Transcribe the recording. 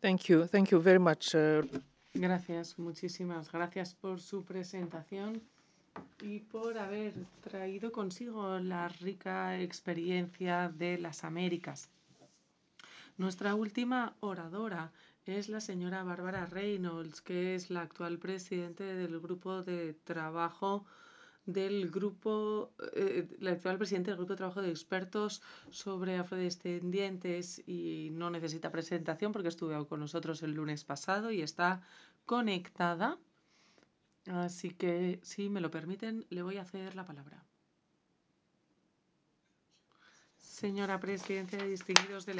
Thank you very much. Gracias, muchísimas gracias por su presentación y por haber traído consigo la rica experiencia de las Américas. Nuestra última oradora es la señora Bárbara Reynolds, que es la actual presidente del grupo de trabajo la actual presidenta del grupo de trabajo de expertos sobre afrodescendientes y no necesita presentación porque estuvo con nosotros el lunes pasado y está conectada. Así que, si me lo permiten, le voy a ceder la palabra. Señora presidenta, distinguidos delegados.